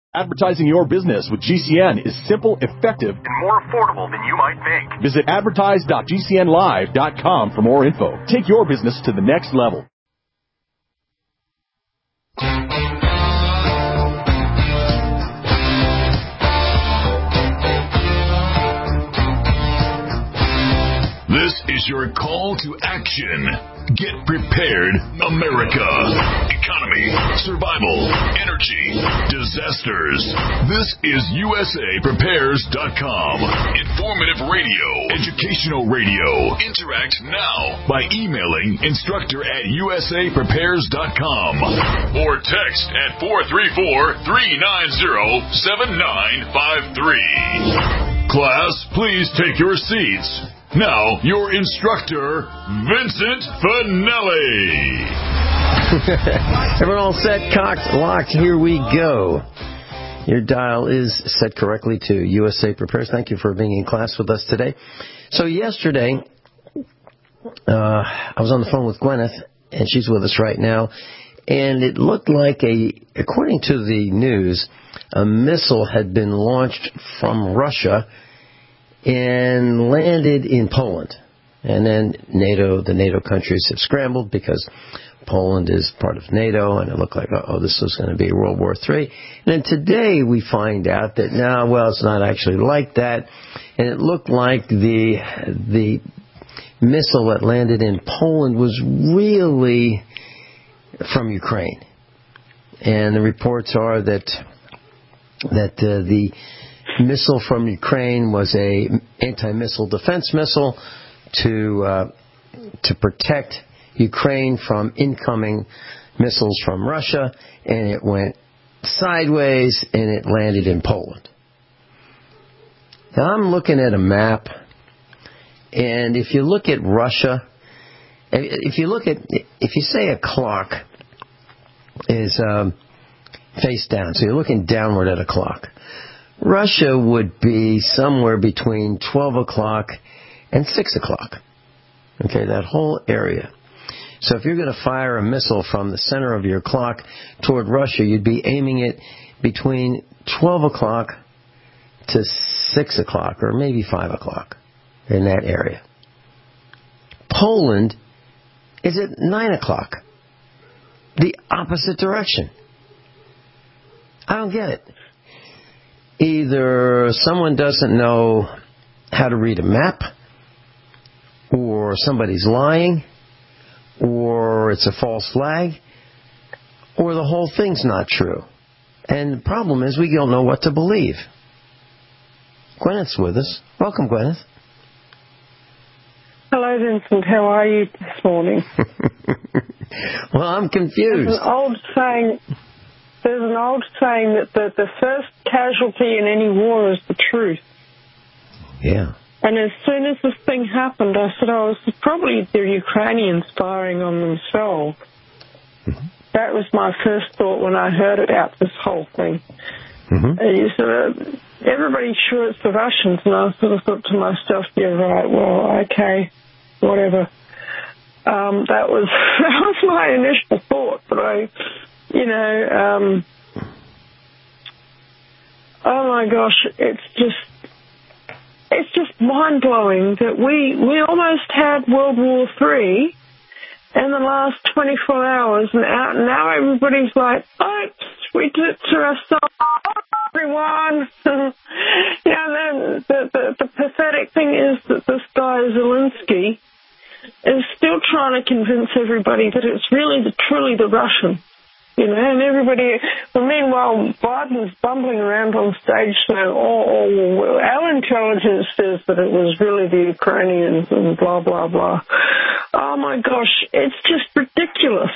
Advertising your business with GCN is simple, effective, and more affordable than you might think. Visit advertise.gcnlive.com for more info. Take your business to the next level. This is your call to action. Get prepared, America. Economy, survival, energy, disasters. This is USAPrepares.com. Informative radio, educational radio. Interact now by emailing instructor@USAPrepares.com or text at 434-390-7953. Class, please take your seats. Now, your instructor, Vincent Finelli. Everyone all set, cocked, locked, here we go. Your dial is set correctly to USA Prepares. Thank you for being in class with us today. So yesterday, I was on the phone with Gwyneth, and she's with us right now, and it looked like, according to the news, a missile had been launched from Russia and landed in Poland. And then the NATO countries have scrambled because Poland is part of NATO, and it looked like, this was going to be World War III. And then today we find out that, it's not actually like that. And it looked like the missile that landed in Poland was really from Ukraine. And the reports are that the missile from Ukraine was a anti-missile defense missile to protect Ukraine from incoming missiles from Russia, and it went sideways and it landed in Poland. Now I'm looking at a map, and if you look at Russia, if you say a clock is face down, so you're looking downward at a clock, Russia would be somewhere between 12 o'clock and 6 o'clock. Okay, that whole area. So if you're going to fire a missile from the center of your clock toward Russia, you'd be aiming it between 12 o'clock to 6 o'clock, or maybe 5 o'clock, in that area. Poland is at 9 o'clock, the opposite direction. I don't get it. Either someone doesn't know how to read a map, or somebody's lying, or it's a false flag, or the whole thing's not true. And the problem is we don't know what to believe. Gwyneth's with us. Welcome, Gwyneth. Hello, Vincent. How are you this morning? Well, I'm confused. There's an old saying that the first casualty in any war is the truth. Yeah. And as soon as this thing happened, I said, it's probably the Ukrainians firing on themselves. Mm-hmm. That was my first thought when I heard about this whole thing. Mm-hmm. Everybody's sure it's the Russians, and I sort of thought to myself, yeah, right, well, okay, whatever. That was my initial thought, but oh my gosh, it's just mind-blowing that we almost had World War III in the last 24 hours, and now everybody's like, oops, we did it to ourselves, everyone. The pathetic thing is that this guy, Zelensky, is still trying to convince everybody that it's really truly the Russians. And everybody, meanwhile, Biden's bumbling around on stage saying, our intelligence says that it was really the Ukrainians and blah, blah, blah. Oh, my gosh, it's just ridiculous.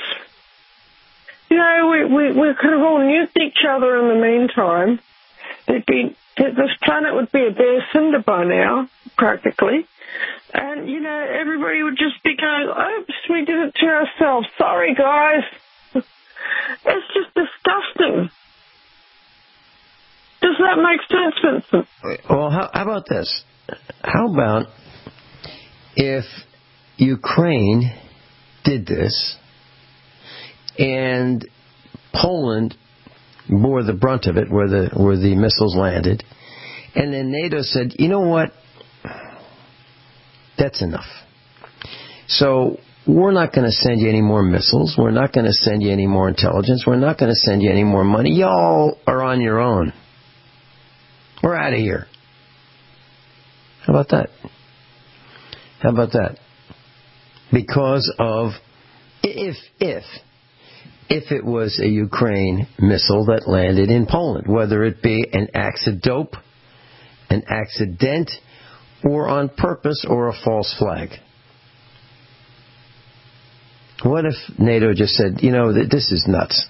We could have all nuked each other in the meantime. This planet would be a bare cinder by now, practically. And, everybody would just be going, oops, we did it to ourselves. Sorry, guys. It's just disgusting. Does that make sense, Vincent? Well, how about this? How about if Ukraine did this and Poland bore the brunt of it, where the missiles landed. And then NATO said, you know what? That's enough. So we're not going to send you any more missiles. We're not going to send you any more intelligence. We're not going to send you any more money. Y'all are on your own. We're out of here. How about that? How about that? Because of, if it was a Ukraine missile that landed in Poland, whether it be an accident, or on purpose, or a false flag. What if NATO just said, you know, this is nuts.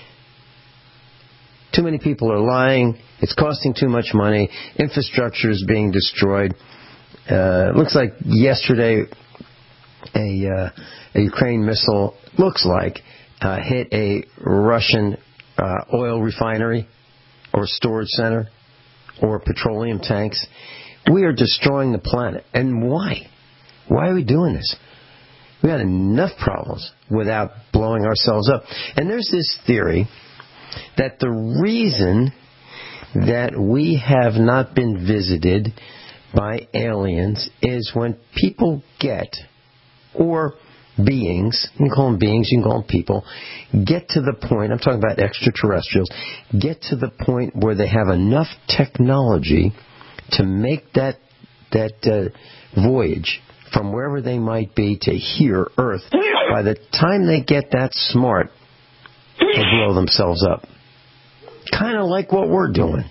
Too many people are lying. It's costing too much money. Infrastructure is being destroyed. Looks like yesterday a Ukraine missile hit a Russian oil refinery or storage center or petroleum tanks. We are destroying the planet. And why? Why are we doing this? We got enough problems without blowing ourselves up. And there's this theory that the reason that we have not been visited by aliens is when people or beings, you can call them beings, you can call them people, get to the point, I'm talking about extraterrestrials, get to the point where they have enough technology to make that voyage from wherever they might be to here, Earth. By the time they get that smart, they'll blow themselves up. Kind of like what we're doing.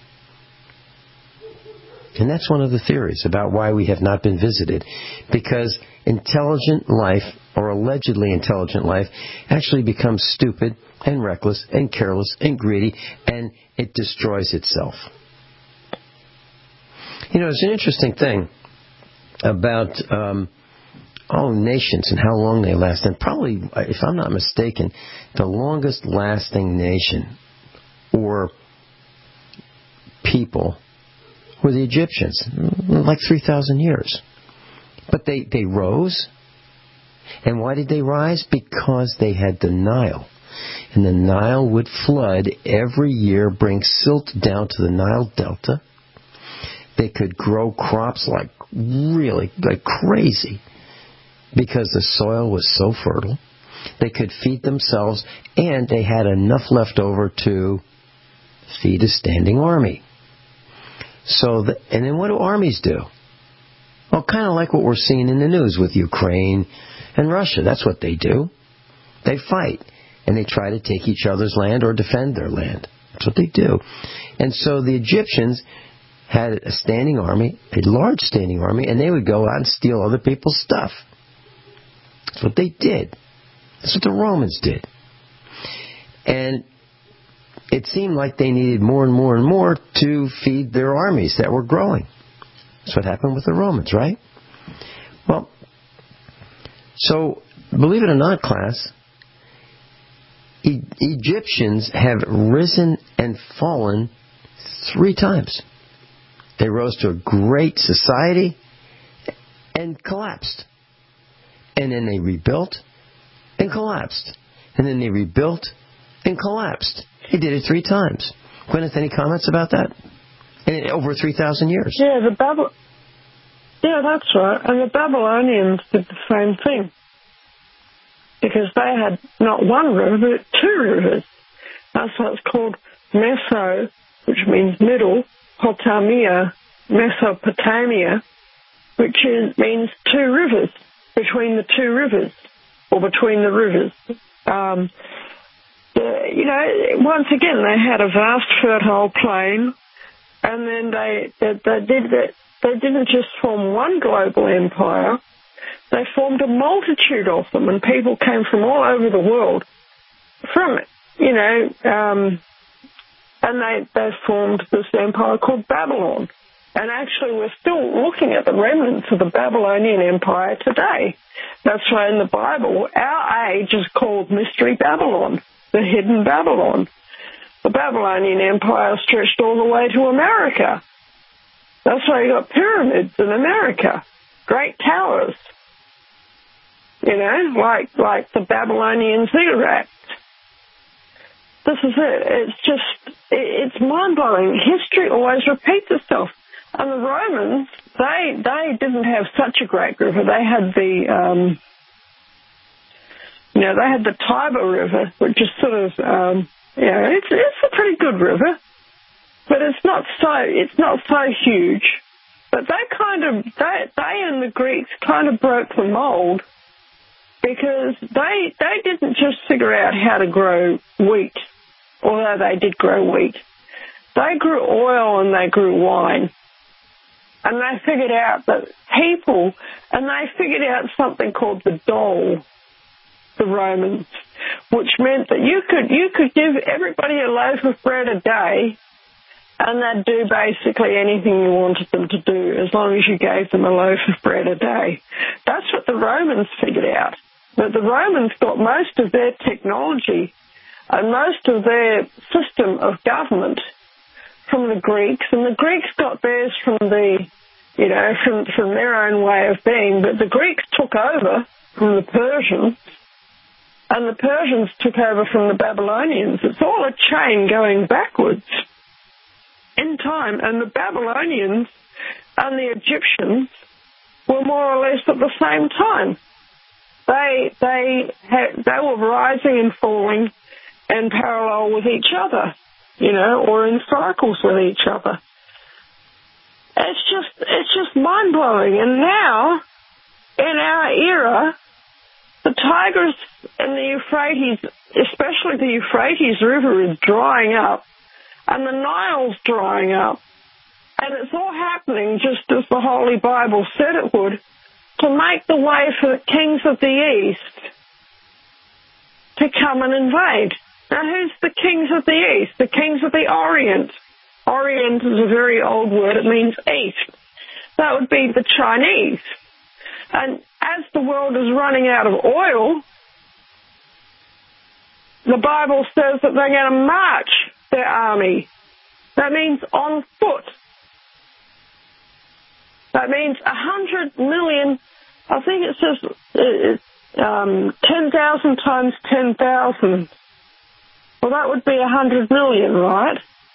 And that's one of the theories about why we have not been visited. Because intelligent life, or allegedly intelligent life, actually becomes stupid and reckless and careless and greedy, and it destroys itself. You know, it's an interesting thing about nations and how long they last. And probably, if I'm not mistaken, the longest lasting nation or people were the Egyptians, like 3,000 years. But they rose. And why did they rise? Because they had the Nile. And the Nile would flood every year, bring silt down to the Nile Delta. They could grow crops like crazy because the soil was so fertile. They could feed themselves, and they had enough left over to feed a standing army. And then what do armies do? Well, kind of like what we're seeing in the news with Ukraine and Russia. That's what they do. They fight, and they try to take each other's land or defend their land. That's what they do. And so the Egyptians had a standing army, a large standing army, and they would go out and steal other people's stuff. That's what they did. That's what the Romans did. And it seemed like they needed more and more and more to feed their armies that were growing. That's what happened with the Romans, right? Well, so, believe it or not, class, Egyptians have risen and fallen 3 times. They rose to a great society and collapsed. And then they rebuilt and collapsed. And then they rebuilt and collapsed. He did it 3 times. Gwyneth, any comments about that? In over 3,000 years. Yeah, that's right. And the Babylonians did the same thing. Because they had not one river, but 2 rivers. That's why it's called Meso, which means middle, Mesopotamia, which means 2 rivers, between the 2 rivers, or between the rivers. Once again, they had a vast fertile plain, and then they didn't just form one global empire, they formed a multitude of them, and people came from all over the world from it, and they formed this empire called Babylon. And actually, we're still looking at the remnants of the Babylonian Empire today. That's why in the Bible, our age is called Mystery Babylon, the hidden Babylon. The Babylonian Empire stretched all the way to America. That's why you got pyramids in America, great towers, like the Babylonian ziggurats. this is it. It's mind-blowing. History always repeats itself. And the Romans, they didn't have such a great river. They had the, they had the Tiber River, which is sort of, it's a pretty good river, but it's not so huge. But they and the Greeks kind of broke the mold, because they didn't just figure out how to grow wheat, although they did grow wheat. They grew oil and they grew wine. And they figured out that they figured out something called the dole, the Romans, which meant that you could give everybody a loaf of bread a day, and they'd do basically anything you wanted them to do as long as you gave them a loaf of bread a day. That's what the Romans figured out. But the Romans got most of their technology and most of their system of government from the Greeks, and the Greeks got theirs from from their own way of being. But the Greeks took over from the Persians, and the Persians took over from the Babylonians. It's all a chain going backwards in time, and the Babylonians and the Egyptians were more or less at the same time. They were rising and falling in parallel with each other, or in cycles with each other. It's just mind-blowing. And now, in our era, the Tigris and the Euphrates, especially the Euphrates River, is drying up, and the Nile's drying up. And it's all happening just as the Holy Bible said it would, to make the way for the kings of the East to come and invade. Now, who's the kings of the East? The kings of the Orient. Orient is a very old word. It means East. That would be the Chinese. And as the world is running out of oil, the Bible says that they're going to march their army. That means on foot. That means 100 million, I think it says 10,000 times 10,000. Well, that would be 100 million, right?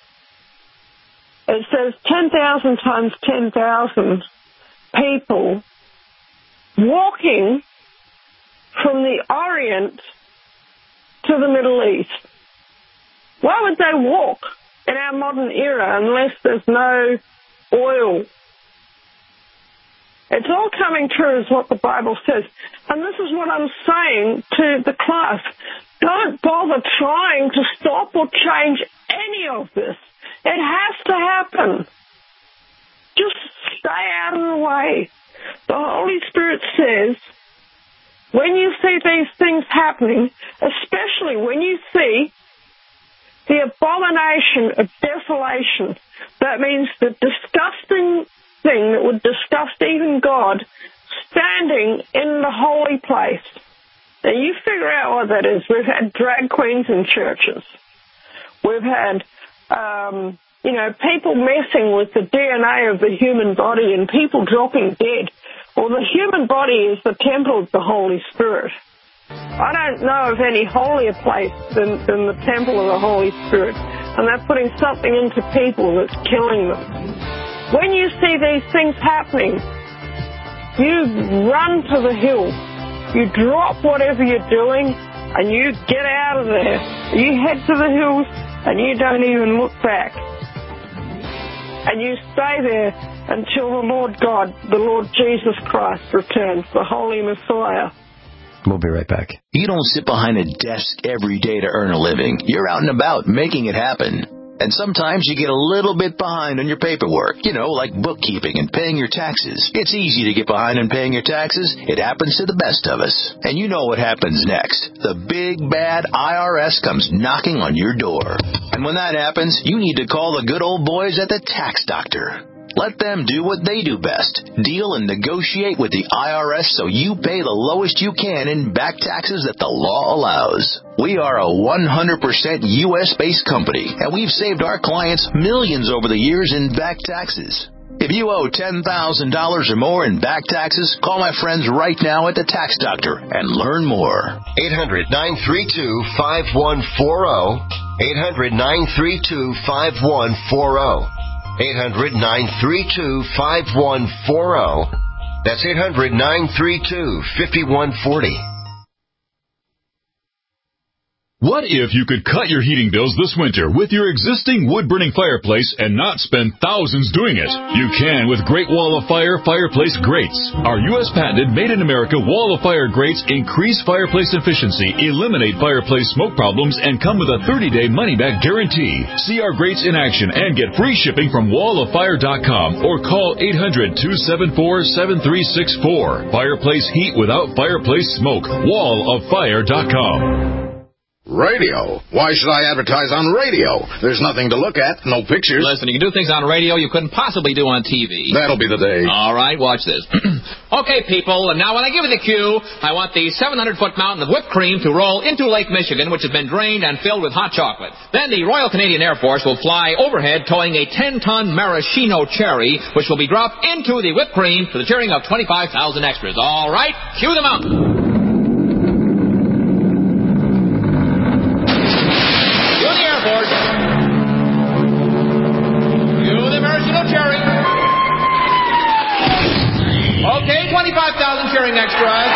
It says 10,000 times 10,000 people walking from the Orient to the Middle East. Why would they walk in our modern era unless there's no oil? It's all coming true is what the Bible says. And this is what I'm saying to the class. Don't bother trying to stop or change any of this. It has to happen. Just stay out of the way. The Holy Spirit says, when you see these things happening, especially when you see the abomination of desolation, that means the disgusting thing that would disgust even God, standing in the holy place. Now, you figure out what that is. We've had drag queens in churches. We've had, people messing with the DNA of the human body and people dropping dead. Well, the human body is the temple of the Holy Spirit. I don't know of any holier place than the temple of the Holy Spirit. And they're putting something into people that's killing them. When you see these things happening, you run to the hill. You drop whatever you're doing and you get out of there. You head to the hills and you don't even look back. And you stay there until the Lord God, the Lord Jesus Christ returns, the Holy Messiah. We'll be right back. You don't sit behind a desk every day to earn a living. You're out and about making it happen. And sometimes you get a little bit behind on your paperwork, like bookkeeping and paying your taxes. It's easy to get behind on paying your taxes. It happens to the best of us. And you know what happens next. The big, bad IRS comes knocking on your door. And when that happens, you need to call the good old boys at the Tax Doctor. Let them do what they do best. Deal and negotiate with the IRS so you pay the lowest you can in back taxes that the law allows. We are a 100% U.S.-based company, and we've saved our clients millions over the years in back taxes. If you owe $10,000 or more in back taxes, call my friends right now at the Tax Doctor and learn more. 800-932-5140. 800-932-5140. 800-932-5140. That's 800-932-5140. What if you could cut your heating bills this winter with your existing wood-burning fireplace and not spend thousands doing it? You can with Great Wall of Fire fireplace grates. Our U.S. patented made-in-America Wall of Fire grates increase fireplace efficiency, eliminate fireplace smoke problems, and come with a 30-day money-back guarantee. See our grates in action and get free shipping from walloffire.com or call 800-274-7364. Fireplace heat without fireplace smoke. walloffire.com. Radio? Why should I advertise on radio? There's nothing to look at, no pictures. Listen, you can do things on radio you couldn't possibly do on TV. That'll be the day. All right, watch this. Okay, people, and now when I give you the cue, I want the 700-foot mountain of whipped cream to roll into Lake Michigan, which has been drained and filled with hot chocolate. Then the Royal Canadian Air Force will fly overhead towing a 10-ton maraschino cherry, which will be dropped into the whipped cream to the cheering of 25,000 extras. All right, cue the mountain. Okay, 25,000 cheering extras.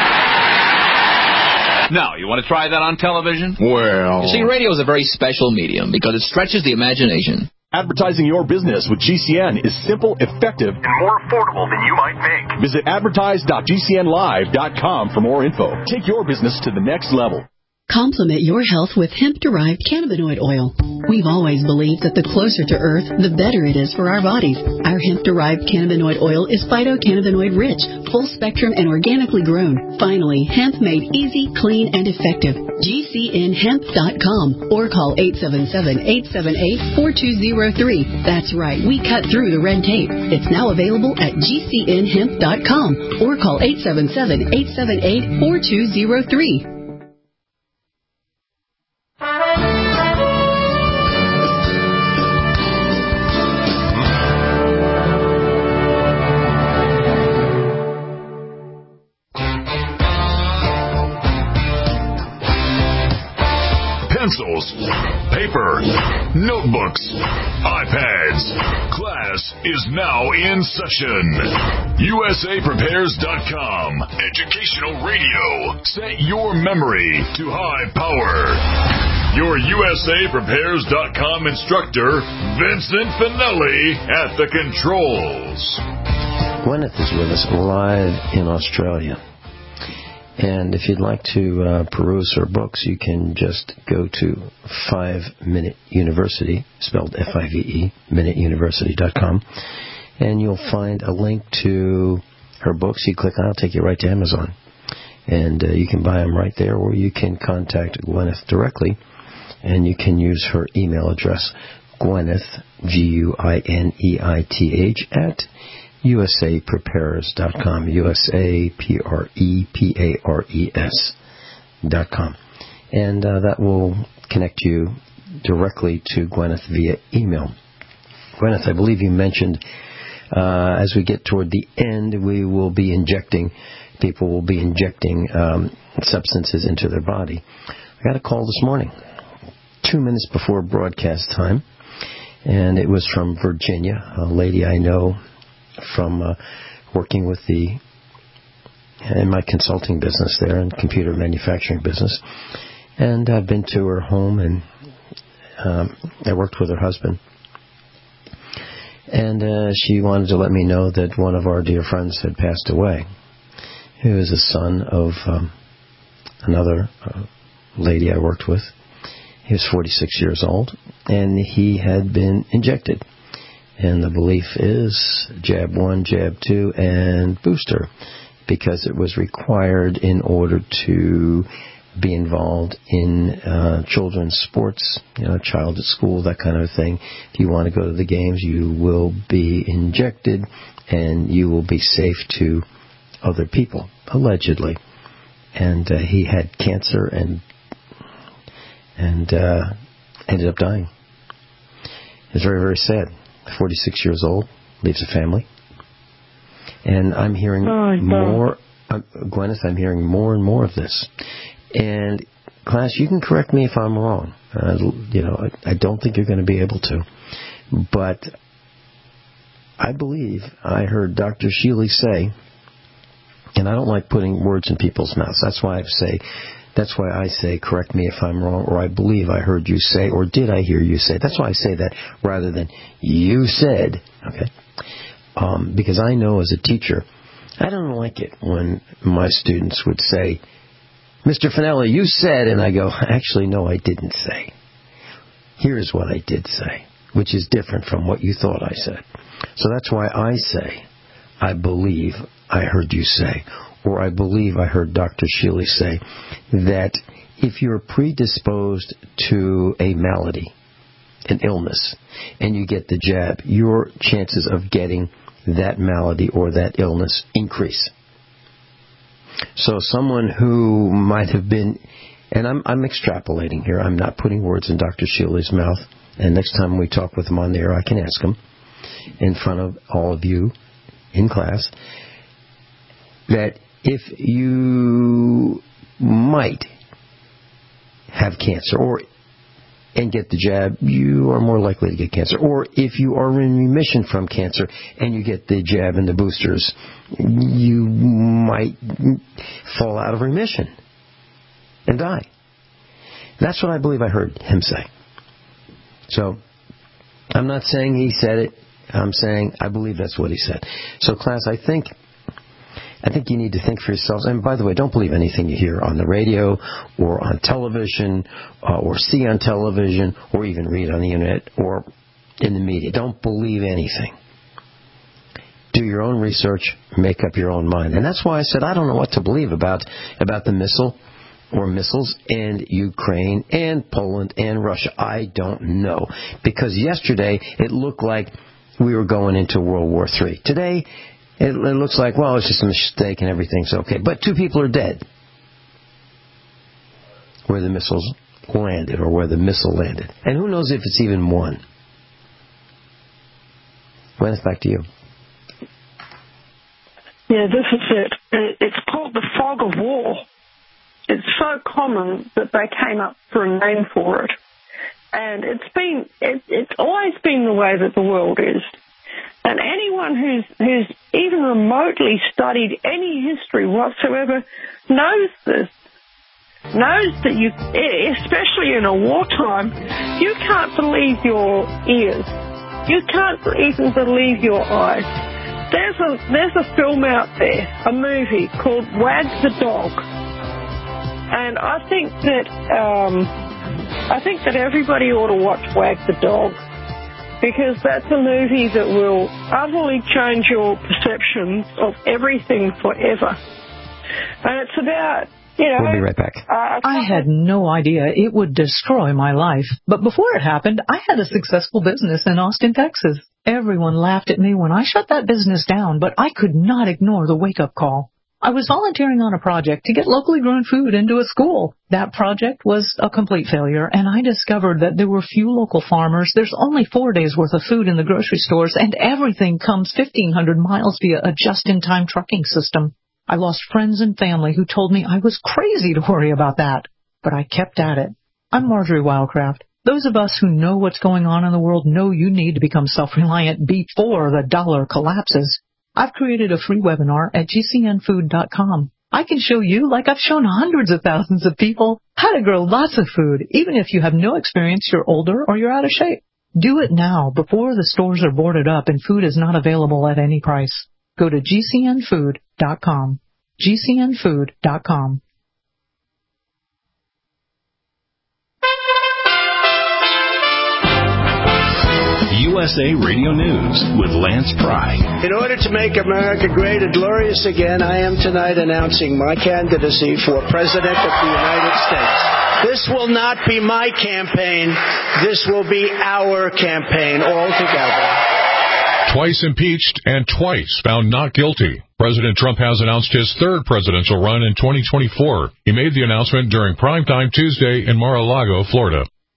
Now, you want to try that on television? Well... You see, radio is a very special medium because it stretches the imagination. Advertising your business with GCN is simple, effective, and more affordable than you might think. Visit advertise.gcnlive.com for more info. Take your business to the next level. Complement your health with hemp-derived cannabinoid oil. We've always believed that the closer to Earth, the better it is for our bodies. Our hemp-derived cannabinoid oil is phytocannabinoid-rich, full-spectrum, and organically grown. Finally, hemp made easy, clean, and effective. GCNhemp.com or call 877-878-4203. That's right, we cut through the red tape. It's now available at GCNhemp.com or call 877-878-4203. Pencils, paper, notebooks, iPads. Class is now in session. USAPrepares.com. Educational radio. Set your memory to high power. Your USAPrepares.com instructor, Vincent Finelli, at the controls. Gwyneth is with us live in Australia. And if you'd like to peruse her books, you can just go to 5 Minute University, spelled F-I-V-E, minuteuniversity.com, and you'll find a link to her books. You click on it, it'll take you right to Amazon. And you can buy them right there, or you can contact Gwyneth directly, and you can use her email address, Gwyneth, G-U-I-N-E-I-T-H, at USAPrepares.com, USAPREPARES.com. And that will connect you directly to Gwyneth via email. Gwyneth, I believe you mentioned as we get toward the end, people will be injecting substances into their body. I got a call this morning, 2 minutes before broadcast time, and it was from Virginia, a lady I know from working with in my consulting business there and computer manufacturing business. And I've been to her home, and I worked with her husband. And she wanted to let me know that one of our dear friends had passed away. He was a son of another lady I worked with. He was 46 years old, and he had been injected. And the belief is jab 1, jab 2, and booster, because it was required in order to be involved in children's sports, child at school, that kind of thing. If you want to go to the games, you will be injected, and you will be safe to other people, allegedly. And he had cancer and ended up dying. It's very, very sad. 46 years old, leaves a family. And I'm hearing more, Gwyneth, I'm hearing more and more of this. And class, you can correct me if I'm wrong. I don't think you're going to be able to. But I believe I heard Dr. Shealy say, and I don't like putting words in people's mouths. That's why I say, correct me if I'm wrong, or I believe I heard you say, or did I hear you say. That's why I say that rather than you said, okay? Because I know as a teacher, I don't like it when my students would say, Mr. Finelli, you said, and I go, actually, no, I didn't say. Here's what I did say, which is different from what you thought I said. So that's why I say, I believe I heard you say, or I believe I heard Dr. Shealy say, that if you're predisposed to a malady, an illness, and you get the jab, your chances of getting that malady or that illness increase. So someone who might have been, and I'm extrapolating here, I'm not putting words in Dr. Shealy's mouth, and next time we talk with him on the air, I can ask him in front of all of you in class, that if you might have cancer and get the jab, you are more likely to get cancer. Or if you are in remission from cancer and you get the jab and the boosters, you might fall out of remission and die. That's what I believe I heard him say. So I'm not saying he said it. I'm saying I believe that's what he said. So class, I think you need to think for yourselves. And by the way, don't believe anything you hear on the radio or on television or see on television or even read on the internet or in the media. Don't believe anything. Do your own research, make up your own mind. And that's why I said I don't know what to believe about the missile or missiles in Ukraine and Poland and Russia. I don't know. Because yesterday it looked like we were going into World War III. Today it looks like, well, it's just a mistake and everything's okay. But 2 people are dead where the missiles landed or where the missile landed. And who knows if it's even 1. Gwen, back to you. Yeah, this is it. It's called the fog of war. It's so common that they came up for a name for it. And it's always been the way that the world is. And anyone who's even remotely studied any history whatsoever knows this. Knows that you, especially in a wartime, you can't believe your ears. You can't even believe your eyes. There's a film out there, a movie called Wag the Dog. And I think that everybody ought to watch Wag the Dog, because that's a movie that will utterly change your perceptions of everything forever. And it's about, We'll be right back. I had no idea it would destroy my life. But before it happened, I had a successful business in Austin, Texas. Everyone laughed at me when I shut that business down, but I could not ignore the wake-up call. I was volunteering on a project to get locally grown food into a school. That project was a complete failure, and I discovered that there were few local farmers. There's only 4 days' worth of food in the grocery stores, and everything comes 1,500 miles via a just-in-time trucking system. I lost friends and family who told me I was crazy to worry about that. But I kept at it. I'm Marjorie Wildcraft. Those of us who know what's going on in the world know you need to become self-reliant before the dollar collapses. I've created a free webinar at gcnfood.com. I can show you, like I've shown hundreds of thousands of people, how to grow lots of food, even if you have no experience, you're older, or you're out of shape. Do it now, before the stores are boarded up and food is not available at any price. Go to gcnfood.com. gcnfood.com. USA Radio News with Lance Pry. In order to make America great and glorious again, I am tonight announcing my candidacy for President of the United States. This will not be my campaign. This will be our campaign all together. Twice impeached and twice found not guilty. President Trump has announced his 3rd presidential run in 2024. He made the announcement during primetime Tuesday in Mar-a-Lago, Florida.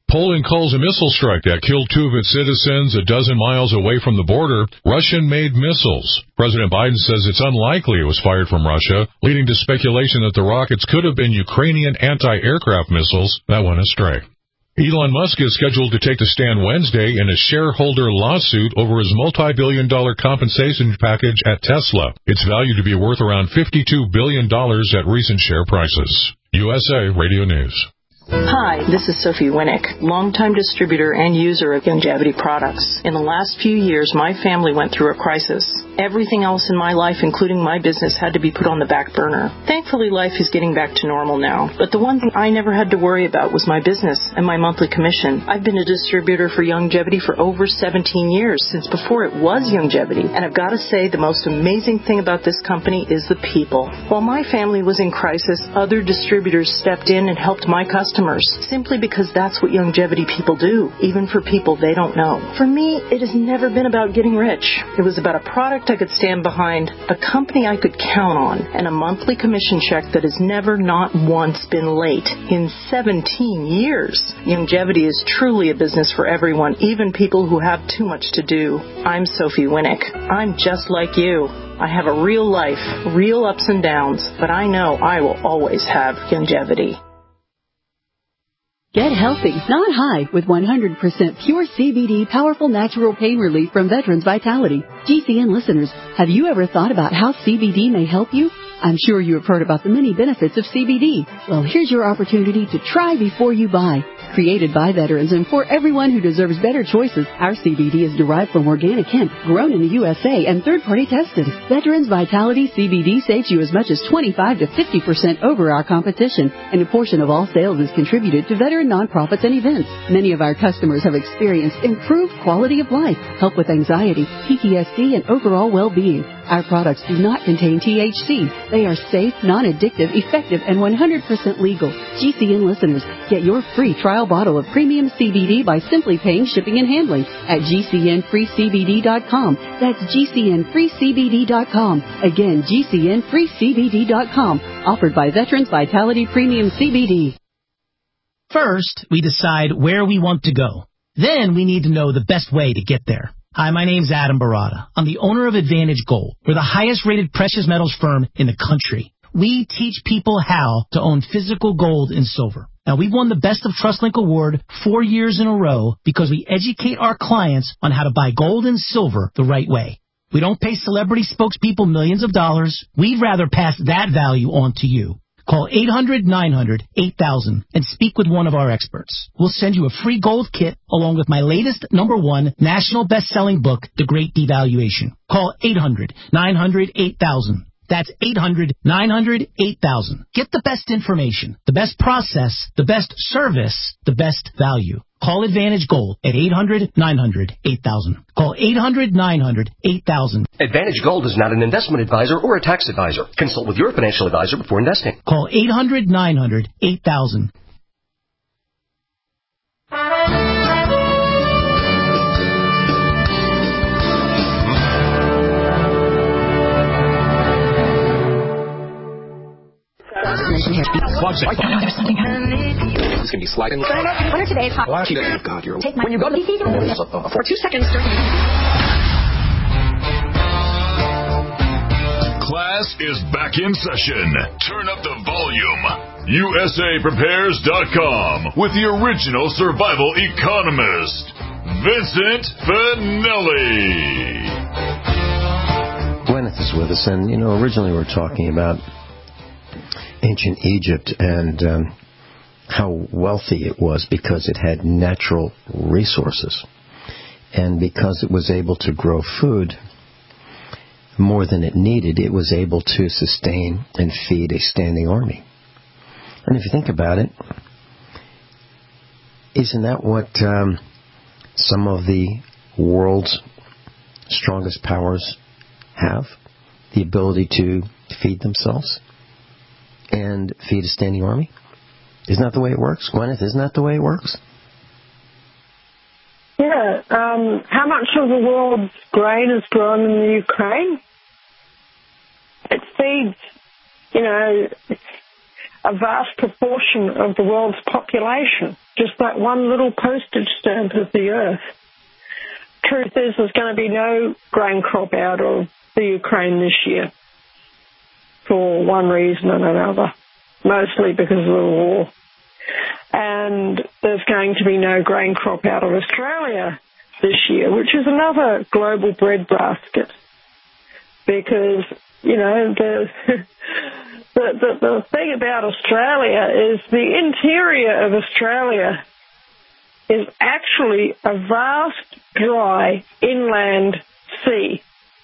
Poland calls a missile strike that killed 2 of its citizens a dozen miles away from the border Russian-made missiles. President Biden says it's unlikely it was fired from Russia, leading to speculation that the rockets could have been Ukrainian anti-aircraft missiles that went astray. Elon Musk is scheduled to take the stand Wednesday in a shareholder lawsuit over his multi-billion-dollar compensation package at Tesla. It's valued to be worth around $52 billion at recent share prices. USA Radio News. Hi, this is Sophie Winnick, longtime distributor and user of Youngevity products. In the last few years, my family went through a crisis. Everything else in my life, including my business, had to be put on the back burner. Thankfully, life is getting back to normal now. But the one thing I never had to worry about was my business and my monthly commission. I've been a distributor for Youngevity for over 17 years, since before it was Youngevity. And I've got to say, the most amazing thing about this company is the people. While my family was in crisis, other distributors stepped in and helped my customers, simply because that's what Youngevity people do, even for people they don't know. For me, it has never been about getting rich. It was about a product I could stand behind, a company I could count on, and a monthly commission check that has never, not once, been late in 17 years. Youngevity is truly a business for everyone, even people who have too much to do. I'm Sophie Winnick. I'm just like you. I have a real life, real ups and downs, but I know I will always have Youngevity. Get healthy, not high, with 100% pure CBD powerful natural pain relief from Veterans Vitality. GCN listeners, have you ever thought about how CBD may help you? I'm sure you have heard about the many benefits of CBD. Well, here's your opportunity to try before you buy. Created by veterans and for everyone who deserves better choices, our CBD is derived from organic hemp, grown in the USA and third-party tested. Veterans Vitality CBD saves you as much as 25 to 50% over our competition, and a portion of all sales is contributed to veteran nonprofits and events. Many of our customers have experienced improved quality of life, help with anxiety, PTSD, and overall well-being. Our products do not contain THC. They are safe, non-addictive, effective, and 100% legal. GCN listeners, get your free trial bottle of premium CBD by simply paying shipping and handling at GCNFreeCBD.com. That's GCNFreeCBD.com. Again, GCNFreeCBD.com. Offered by Veterans Vitality Premium CBD. First, we decide where we want to go. Then we need to know the best way to get there. Hi, my name's Adam Barada. I'm the owner of Advantage Gold. We're the highest-rated precious metals firm in the country. We teach people how to own physical gold and silver. Now, we've won the Best of TrustLink Award 4 years in a row because we educate our clients on how to buy gold and silver the right way. We don't pay celebrity spokespeople millions of dollars. We'd rather pass that value on to you. Call 800-900-8000 and speak with one of our experts. We'll send you a free gold kit along with my latest #1 national best-selling book, The Great Devaluation. Call 800-900-8000. That's 800-900-8000. Get the best information, the best process, the best service, the best value. Call Advantage Gold at 800-900-8000. Call 800-900-8000. Advantage Gold is not an investment advisor or a tax advisor. Consult with your financial advisor before investing. Call 800-900-8000. There's something happening. It's going to be sliding. What are today's hot? Oh, God, you're... Take my... When you go to the... For 2 seconds... Class is back in session. Turn up the volume. USAPrepares.com with the original survival economist, Vincent Finelli. Gwyneth is with us, and, originally we were talking about ancient Egypt and how wealthy it was because it had natural resources. And because it was able to grow food more than it needed, it was able to sustain and feed a standing army. And if you think about it, isn't that what some of the world's strongest powers have? The ability to feed themselves and feed a standing army? Isn't that the way it works? Gwyneth, isn't that the way it works? Yeah. How much of the world's grain is grown in the Ukraine? It feeds, a vast proportion of the world's population, just that one little postage stamp of the earth. Truth is, there's going to be no grain crop out of the Ukraine this year for one reason and another, mostly because of the war. And there's going to be no grain crop out of Australia this year, which is another global breadbasket. Because, you know, the thing about Australia is the interior of Australia is actually a vast, dry, inland sea.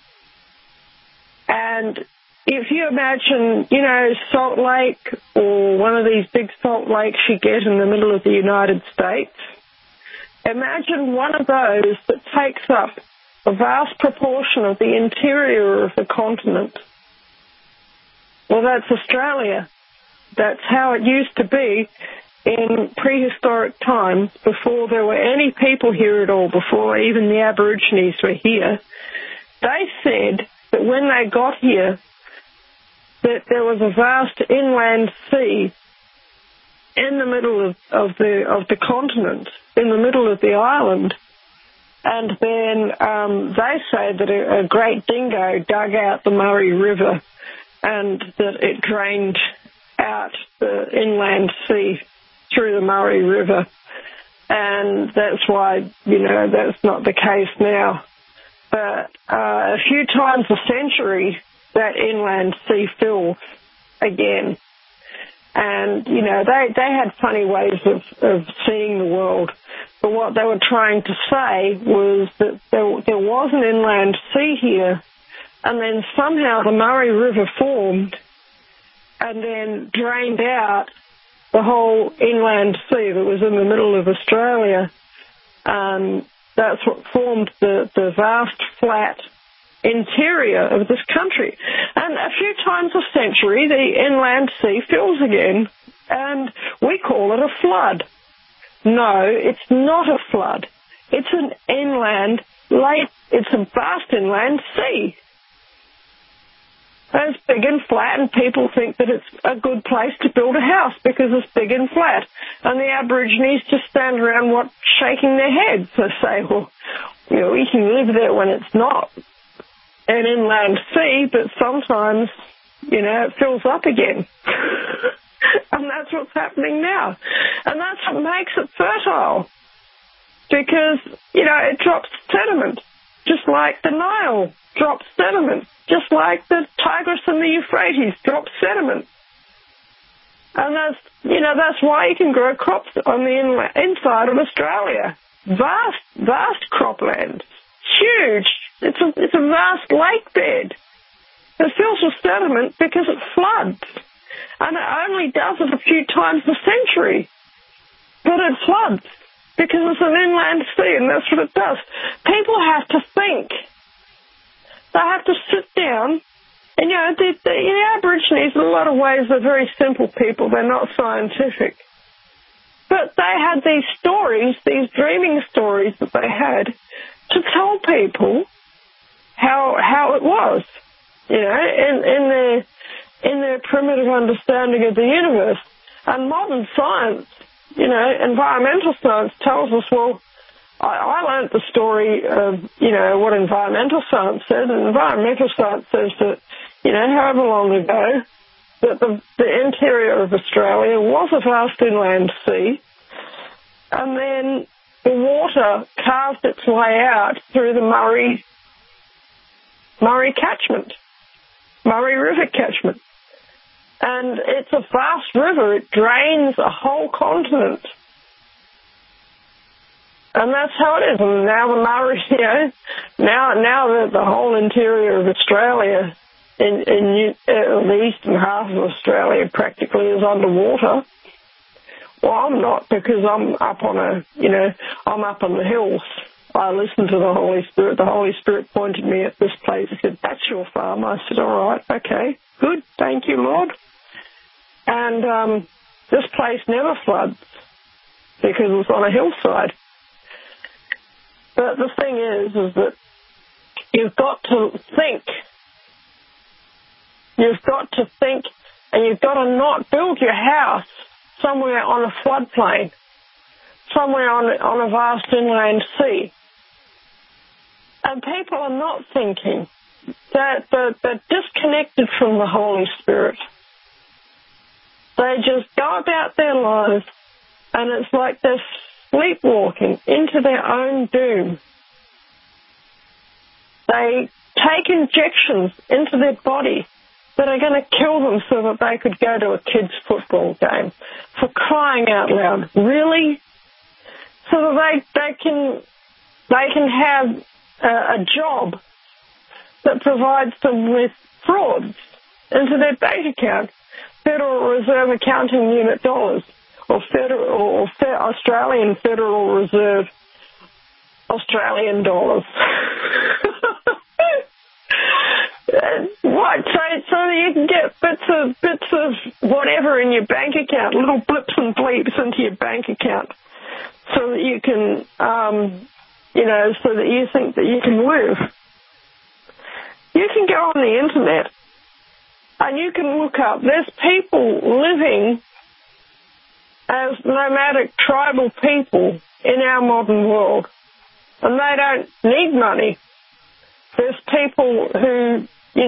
And if you imagine, you know, Salt Lake or one of these big salt lakes you get in the middle of the United States, imagine one of those that takes up a vast proportion of the interior of the continent. Well, that's Australia. That's how it used to be in prehistoric times, before there were any people here at all, before even the Aborigines were here. They said that when they got here, that there was a vast inland sea in the middle of the continent, in the middle of the island. And then they say that a great dingo dug out the Murray River and that it drained out the inland sea through the Murray River. And that's why, you know, that's not the case now. But a few times a century, that inland sea fills again. And, you know, they had funny ways of seeing the world. But what they were trying to say was that there was an inland sea here, and then somehow the Murray River formed and then drained out the whole inland sea that was in the middle of Australia. That's what formed the vast, flat interior of this country. And a few times a century, the inland sea fills again, and we call it a flood. No, it's not a flood. It's an inland lake. It's a vast inland sea. And it's big and flat, and people think that it's a good place to build a house because it's big and flat. And the Aborigines just stand around shaking their heads. They say, well, you know, we can live there when it's not an inland sea, but sometimes, you know, it fills up again. And that's what's happening now. And that's what makes it fertile. Because, you know, it drops sediment, just like the Nile drops sediment, just like the Tigris and the Euphrates drop sediment. And that's why you can grow crops on the inside of Australia. Vast cropland. Huge. It's a vast lake bed. It fills with sediment because it floods. And it only does it a few times a century. But it floods because it's an inland sea, and that's what it does. People have to think. They have to sit down. And, you know, the Aborigines, in a lot of ways, are very simple people. They're not scientific. But they had these stories, these dreaming stories that they had, to tell people how it was, you know, in their primitive understanding of the universe. And modern science, you know, environmental science tells us, well, I learned the story of, you know, what environmental science says, and environmental science says that, you know, however long ago, that the interior of Australia was a vast inland sea, and then the water carved its way out through the Murray catchment, Murray River catchment. And it's a vast river. It drains a whole continent. And that's how it is. And now the Murray, you know, now the whole interior of Australia, in the eastern half of Australia practically is underwater. Well, I'm not, because I'm up on I'm up on the hills. I listened to the Holy Spirit. The Holy Spirit pointed me at this place. He said, that's your farm. I said, all right, okay, good, thank you, Lord. And this place never floods because it's on a hillside. But the thing is that you've got to think. You've got to think And you've got to not build your house somewhere on a floodplain, somewhere on a vast inland sea. And people are not thinking. They're disconnected from the Holy Spirit. They just go about their lives, and it's like they're sleepwalking into their own doom. They take injections into their body that are going to kill them so that they could go to a kid's football game. For crying out loud. Really? So that they can have a job that provides them with frauds into their bank account, Federal Reserve accounting unit dollars, or Australian Federal Reserve Australian dollars. What? So that you can get bits of whatever in your bank account, little blips and bleeps into your bank account, so that you can, so that you think that you can live. You can go on the internet and you can look up. There's people living as nomadic tribal people in our modern world, and they don't need money. There's people who,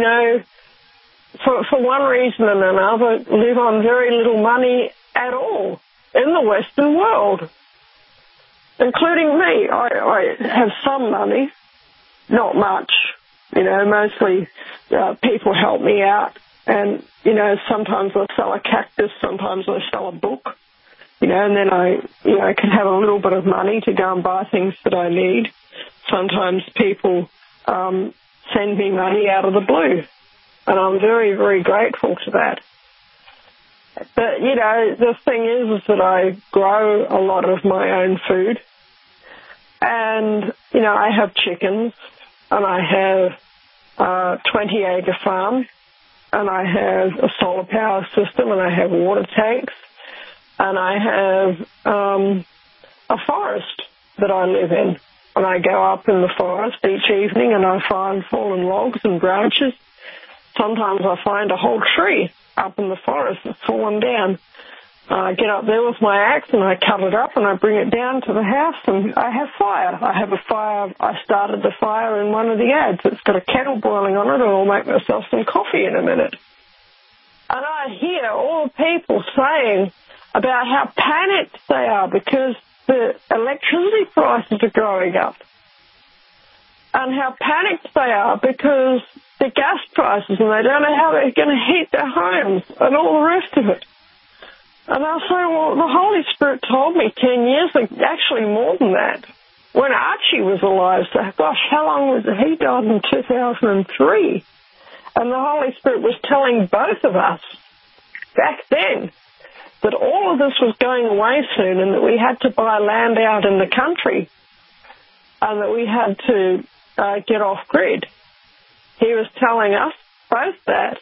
for one reason and another, live on very little money at all in the Western world, including me. I have some money, not much. Mostly people help me out, and, sometimes I sell a cactus, sometimes I sell a book, and then I can have a little bit of money to go and buy things that I need. Sometimes people send me money out of the blue, and I'm very, very grateful to that. But, the thing is that I grow a lot of my own food, and, I have chickens, and I have a 20-acre farm, and I have a solar power system, and I have water tanks, and I have a forest that I live in. And I go up in the forest each evening and I find fallen logs and branches. Sometimes I find a whole tree up in the forest that's fallen down. I get up there with my axe and I cut it up and I bring it down to the house and I have fire. I have a fire. I started the fire in one of the ads. It's got a kettle boiling on it, and I'll make myself some coffee in a minute. And I hear all the people saying about how panicked they are because the electricity prices are going up, and how panicked they are because the gas prices, and they don't know how they're going to heat their homes and all the rest of it. And I say, well, the Holy Spirit told me 10 years ago, actually more than that, when Archie was alive. So, gosh, how long was it? He died in 2003. And the Holy Spirit was telling both of us back then that all of this was going away soon, and that we had to buy land out in the country, and that we had to get off grid. He was telling us both that,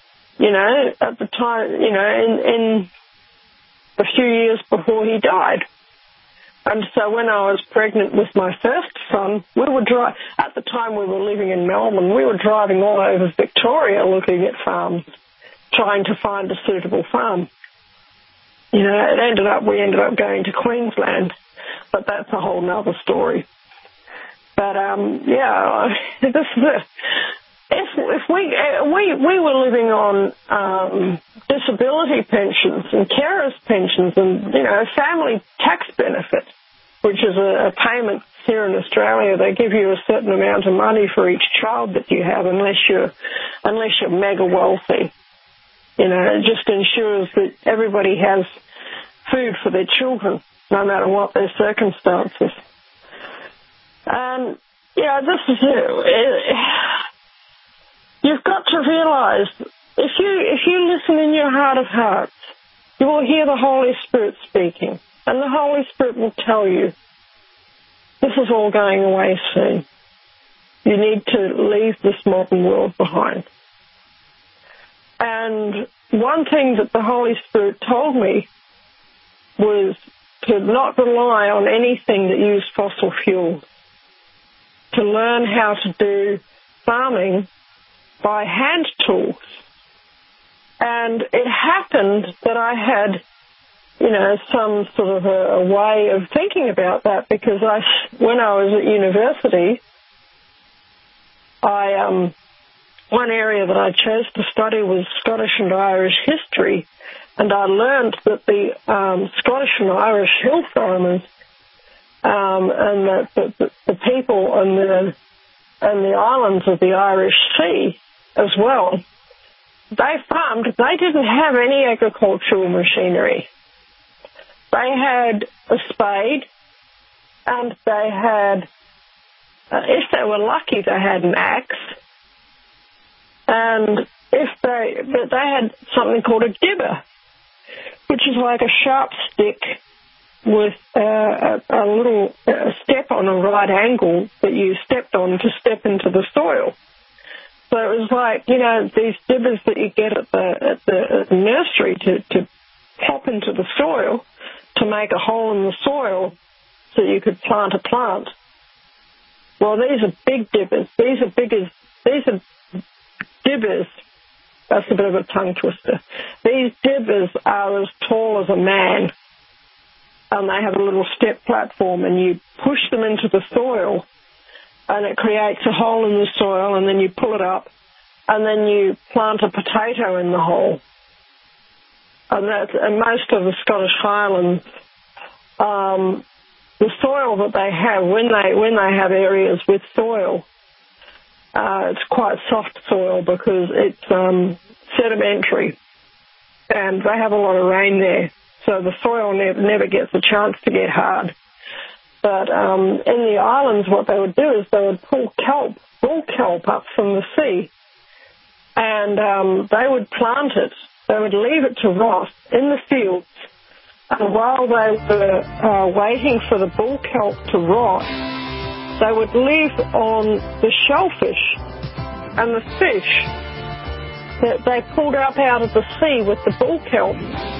at the time, in a few years before he died. And so when I was pregnant with my first son, at the time we were living in Melbourne, we were driving all over Victoria looking at farms, trying to find a suitable farm. We ended up going to Queensland, but that's a whole nother story. But, this is it. If we were living on disability pensions and carers pensions and, family tax benefit, which is a payment here in Australia. They give you a certain amount of money for each child that you have unless you're mega wealthy. It just ensures that everybody has food for their children, no matter what their circumstances. And, this is it. You've got to realize, if you listen in your heart of hearts, you will hear the Holy Spirit speaking. And the Holy Spirit will tell you, this is all going away soon. You need to leave this modern world behind. And one thing that the Holy Spirit told me was to not rely on anything that used fossil fuels, to learn how to do farming by hand tools And it happened that I had, some sort of a way of thinking about that, because when I was at university, one area that I chose to study was Scottish and Irish history, and I learned that the Scottish and Irish hill farmers and that the people on the islands of the Irish Sea as well, they farmed. They didn't have any agricultural machinery. They had a spade, and they had, if they were lucky, they had an axe. And but they had something called a dibber, which is like a sharp stick with a little step on a right angle that you stepped on to step into the soil. So it was like, these dibbers that you get at the nursery to pop into the soil to make a hole in the soil so you could plant a plant. Well, these are big dibbers. These are dibbers. That's a bit of a tongue twister. These dibbers are as tall as a man, and they have a little step platform, and you push them into the soil, and it creates a hole in the soil, and then you pull it up, and then you plant a potato in the hole. And most of the Scottish Highlands, the soil that they have, when they have areas with soil, it's quite soft soil because it's sedimentary, and they have a lot of rain there, so the soil never gets a chance to get hard. But in the islands, what they would do is they would pull bull kelp up from the sea, and they would plant it. They would leave it to rot in the fields, and while they were waiting for the bull kelp to rot, they would leave on the shellfish and the fish that they pulled up out of the sea with the bull kelp.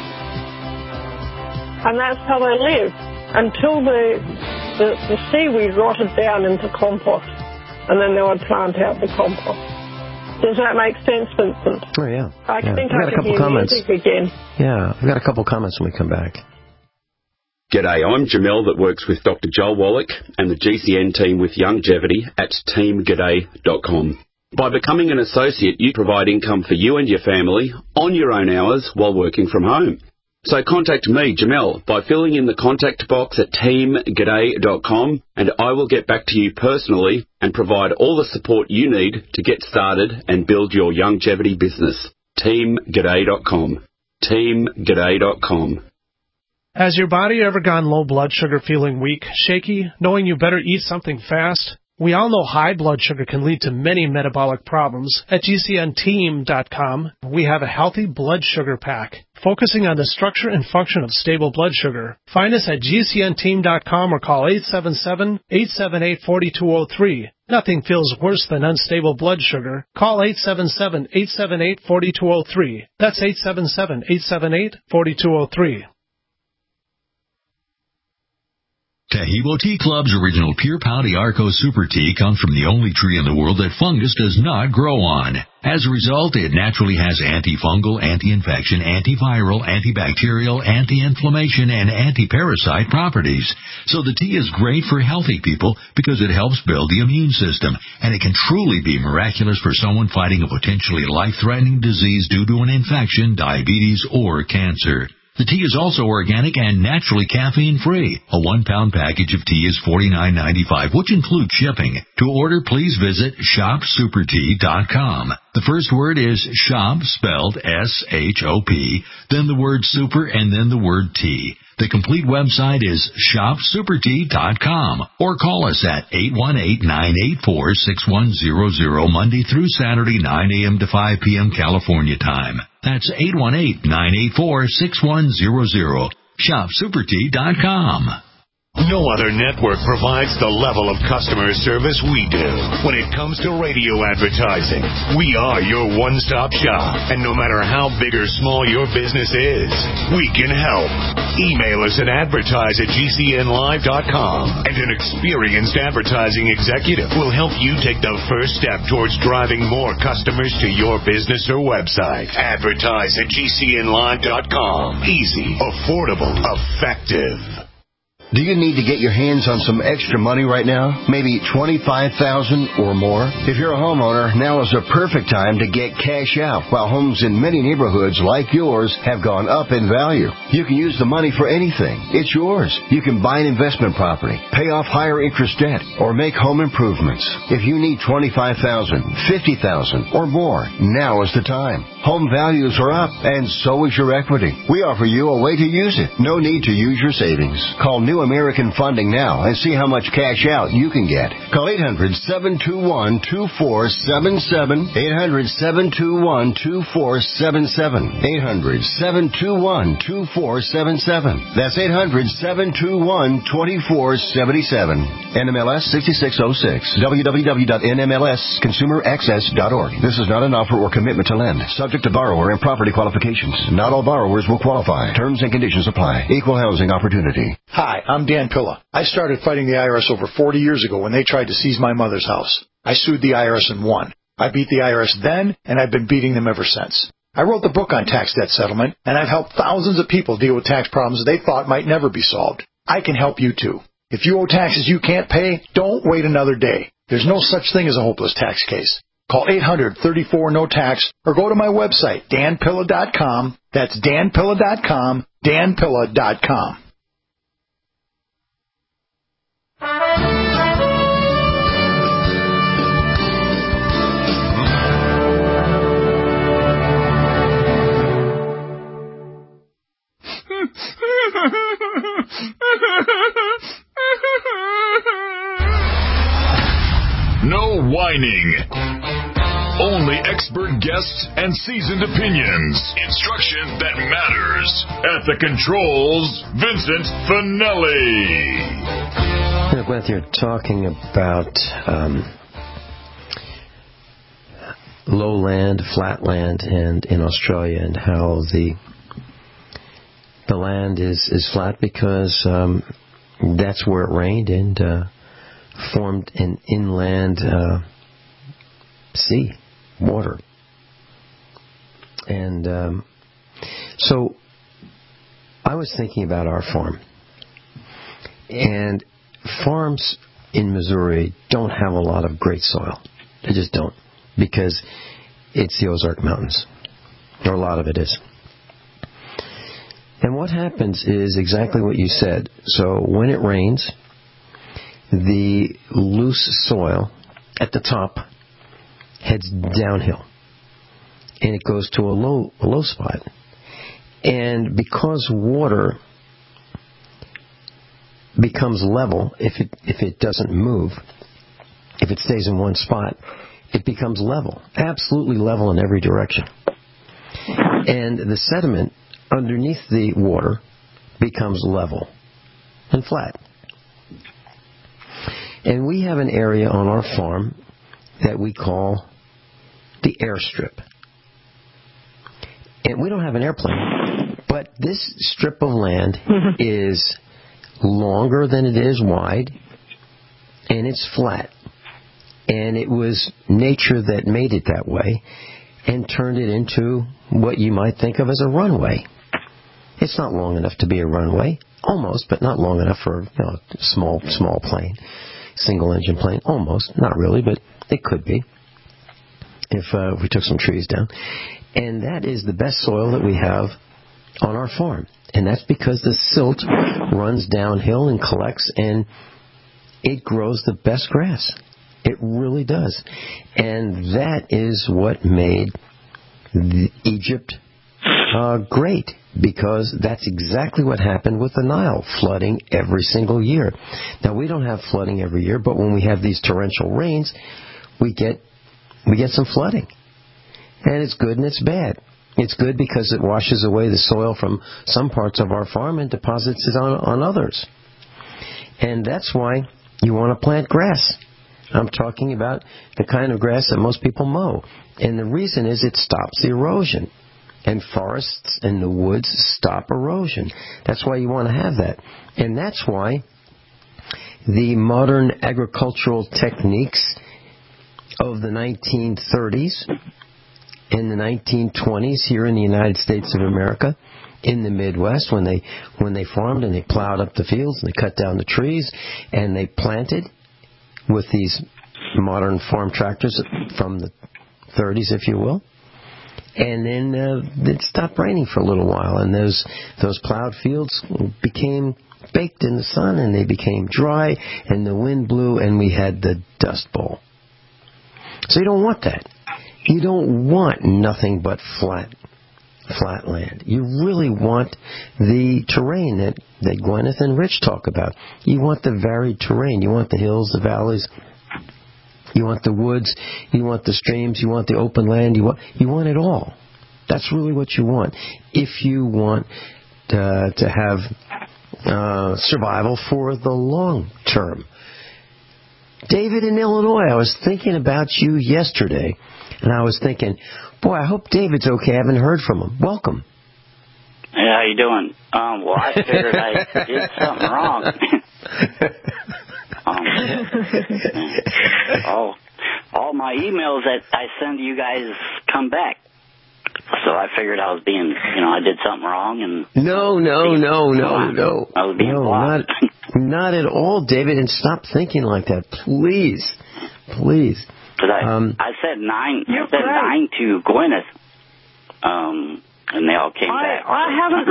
And that's how they lived until the seaweed rotted down into compost, and then they would plant out the compost. Does that make sense, Vincent? Oh, yeah. I think I got a couple hear comments again. Yeah, I've got a couple comments when we come back. G'day, I'm Jamel that works with Dr. Joel Wallach and the GCN team with Longevity at teamg'day.com. By becoming an associate, you provide income for you and your family on your own hours while working from home. So contact me, Jamel, by filling in the contact box at teamg'day.com, and I will get back to you personally and provide all the support you need to get started and build your longevity business. teamg'day.com. teamg'day.com. Has your body ever gone low blood sugar, feeling weak, shaky, knowing you better eat something fast? We all know high blood sugar can lead to many metabolic problems. At GCNteam.com, we have a healthy blood sugar pack, focusing on the structure and function of stable blood sugar. Find us at GCNteam.com or call 877-878-4203. Nothing feels worse than unstable blood sugar. Call 877-878-4203. That's 877-878-4203. Tahibo Tea Club's original Pure Pau d'Arco Super Tea comes from the only tree in the world that fungus does not grow on. As a result, it naturally has antifungal, anti-infection, antiviral, antibacterial, anti-inflammation, and anti-parasite properties. So the tea is great for healthy people because it helps build the immune system, and it can truly be miraculous for someone fighting a potentially life-threatening disease due to an infection, diabetes, or cancer. The tea is also organic and naturally caffeine-free. A 1-pound package of tea is $49.95, which includes shipping. To order, please visit shopsupertea.com. The first word is shop, spelled S-H-O-P, then the word super, and then the word tea. The complete website is shopsupertea.com, or call us at 818-984-6100 Monday through Saturday, 9 a.m. to 5 p.m. California time. That's 818-984-6100. Shopsupertea.com. No other network provides the level of customer service we do. When it comes to radio advertising, we are your one-stop shop. And no matter how big or small your business is, we can help. Email us at advertise@gcnlive.com, and an experienced advertising executive will help you take the first step towards driving more customers to your business or website. Advertise@gcnlive.com. Easy, affordable, effective. Do you need to get your hands on some extra money right now? Maybe $25,000 or more? If you're a homeowner, now is a perfect time to get cash out while homes in many neighborhoods like yours have gone up in value. You can use the money for anything. It's yours. You can buy an investment property, pay off higher interest debt, or make home improvements. If you need $25,000, $50,000, or more, now is the time. Home values are up, and so is your equity. We offer you a way to use it. No need to use your savings. Call New American Funding now and see how much cash out you can get. Call 800-721-2477. 800-721-2477. 800-721-2477. That's 800-721-2477. NMLS 6606. www.nmlsconsumeraccess.org. This is not an offer or commitment to lend. Subject to borrower and property qualifications. Not all borrowers will qualify. Terms and conditions apply. Equal housing opportunity. Hi, I'm Dan Pilla. I started fighting the IRS over 40 years ago when they tried to seize my mother's house. I sued the IRS and won. I beat the IRS then, and I've been beating them ever since. I wrote the book on tax debt settlement, and I've helped thousands of people deal with tax problems they thought might never be solved. I can help you too. If you owe taxes you can't pay, don't wait another day. There's no such thing as a hopeless tax case. Call 800-34-NO-TAX or go to my website, danpilla.com. That's danpilla.com, danpilla.com. No whining. Only expert guests and seasoned opinions. Instruction that matters. At the controls, Vincent Finelli. Glenn, you're talking about lowland, flatland, and in Australia, and how the land is flat because that's where it rained and formed an inland sea, water. And so I was thinking about our farm. And farms in Missouri don't have a lot of great soil. They just don't, because it's the Ozark Mountains, or a lot of it is. And what happens is exactly what you said. So when it rains, the loose soil at the top heads downhill, and it goes to a low spot. And because water becomes level, if it doesn't move, if it stays in one spot, it becomes level, absolutely level in every direction. And the sediment underneath the water becomes level and flat. And we have an area on our farm that we call the airstrip. And we don't have an airplane, but this strip of land is longer than it is wide, and it's flat. And it was nature that made it that way and turned it into what you might think of as a runway. It's not long enough to be a runway, almost, but not long enough for a small plane, single-engine plane, almost, not really, but it could be if we took some trees down. And that is the best soil that we have on our farm. And that's because the silt runs downhill and collects, and it grows the best grass. It really does. And that is what made Egypt great, because that's exactly what happened with the Nile, flooding every single year. Now, we don't have flooding every year, but when we have these torrential rains, we get some flooding. And it's good and it's bad. It's good because it washes away the soil from some parts of our farm and deposits it on others. And that's why you want to plant grass. I'm talking about the kind of grass that most people mow. And the reason is it stops the erosion. And forests and the woods stop erosion. That's why you want to have that. And that's why the modern agricultural techniques of the 1930s and the 1920s here in the United States of America, in the Midwest, when they farmed and they plowed up the fields and they cut down the trees and they planted with these modern farm tractors from the 30s, if you will. And then it stopped raining for a little while, and those plowed fields became baked in the sun, and they became dry, and the wind blew, and we had the Dust Bowl. So you don't want that. You don't want nothing but flat land. You really want the terrain that Gwyneth and Rich talk about. You want the varied terrain. You want the hills, the valleys. You want the woods. You want the streams. You want the open land. You want it all. That's really what you want. If you want to have survival for the long term. David in Illinois, I was thinking about you yesterday, and I was thinking, boy, I hope David's okay. I haven't heard from him. Welcome. Hey, how you doing? Well, I figured I did something wrong. All my emails that I send to you guys come back. So I figured I was being, I did something wrong. And No. I was being blocked. Not at all, David, and stop thinking like that, please. Because I said nine to Gwyneth, and they all came back. I haven't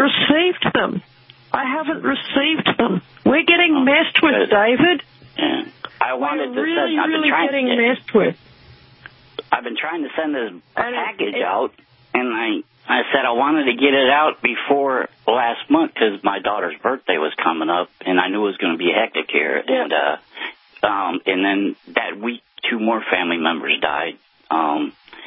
received them. We're getting messed with, David. Yeah. I wanted to really getting messed with. I've been trying to send this package out, and I said I wanted to get it out before last month because my daughter's birthday was coming up, and I knew it was going to be hectic here. Yeah. And then that week, 2 more family members died. So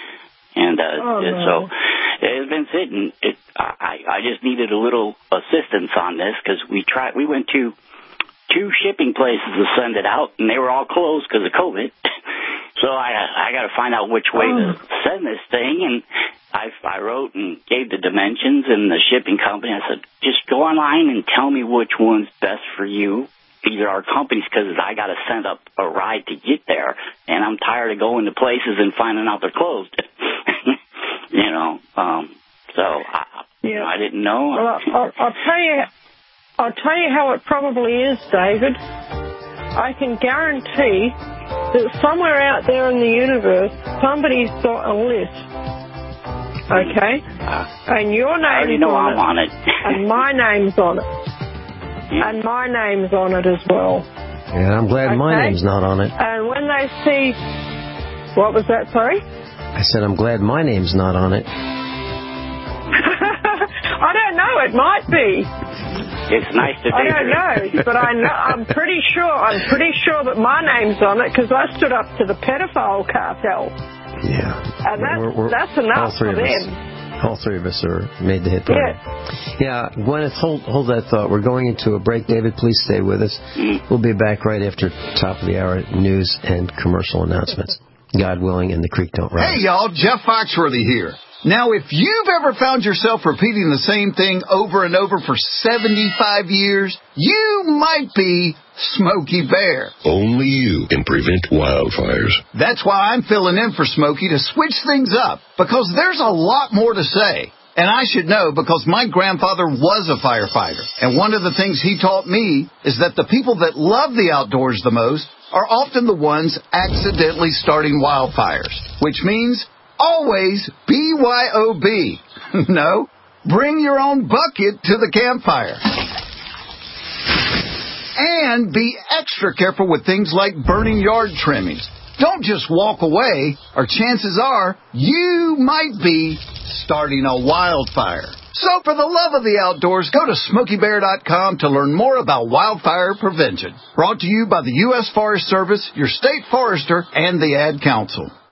it's been sitting. I just needed a little assistance on this because we went to 2 shipping places to send it out, and they were all closed because of COVID. So I got to find out which way to send this thing, and I wrote and gave the dimensions and the shipping company. I said, just go online and tell me which one's best for you, either our companies, because I got to send up a ride to get there, and I'm tired of going to places and finding out they're closed. I didn't know. Well, I'll tell you how it probably is, David. I can guarantee that somewhere out there in the universe, somebody's got a list. Okay? And your name's on it. And my name's on it. Yeah. And my name's on it as well. Yeah, I'm glad my name's not on it. And when they see... What was that, sorry? I said I'm glad my name's not on it. I don't know. It might be. It's nice to be. I don't know, but I'm pretty sure that my name's on it because I stood up to the pedophile cartel. Yeah. And that's enough for them. All 3 of us are made the hit party. Yeah, Gwyneth, hold that thought. We're going into a break. David, please stay with us. We'll be back right after top of the hour news and commercial announcements. God willing, and the creek don't rise. Hey, y'all, Jeff Foxworthy here. Now, if you've ever found yourself repeating the same thing over and over for 75 years, you might be Smokey Bear. Only you can prevent wildfires. That's why I'm filling in for Smokey to switch things up, because there's a lot more to say. And I should know because my grandfather was a firefighter. And one of the things he taught me is that the people that love the outdoors the most are often the ones accidentally starting wildfires, which means always BYOB. No, bring your own bucket to the campfire. And be extra careful with things like burning yard trimmings. Don't just walk away, or chances are you might be starting a wildfire. So for the love of the outdoors, go to SmokeyBear.com to learn more about wildfire prevention. Brought to you by the U.S. Forest Service, your state forester, and the Ad Council.